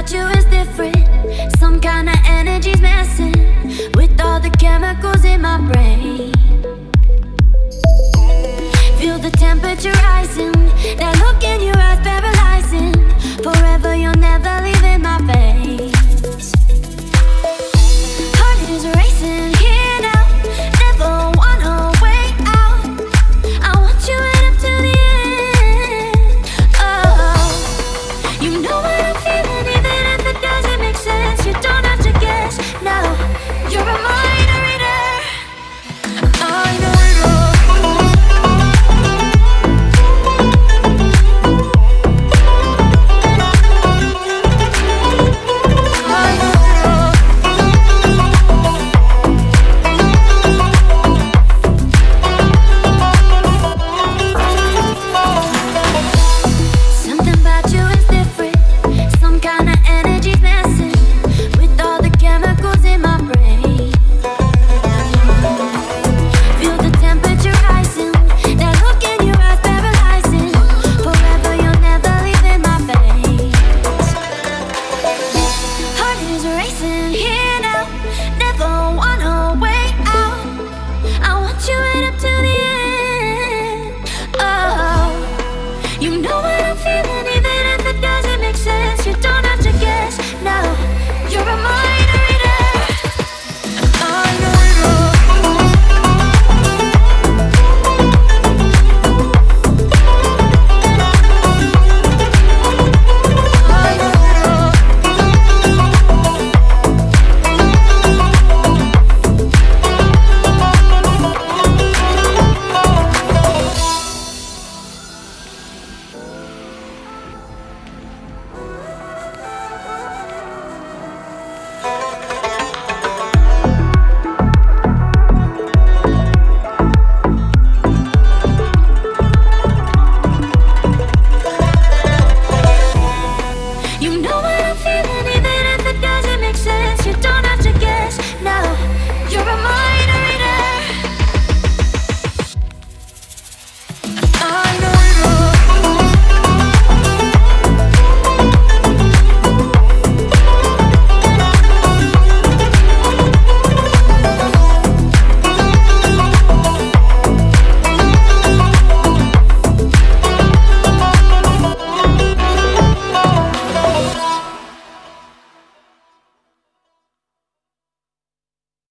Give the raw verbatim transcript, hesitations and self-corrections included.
about you is different. Some kind of energy's messing with all the chemicals in my brain. Feel the temperature rising, that look in your eyes paralyzing. Forever you'll never leave in my face. Heart is racing here now, never wanna wait out. I want you right up to the end. Oh, you know what I'm feeling, even if it doesn't make sense. You don't have to guess, no, you're a mind reader. I know. You know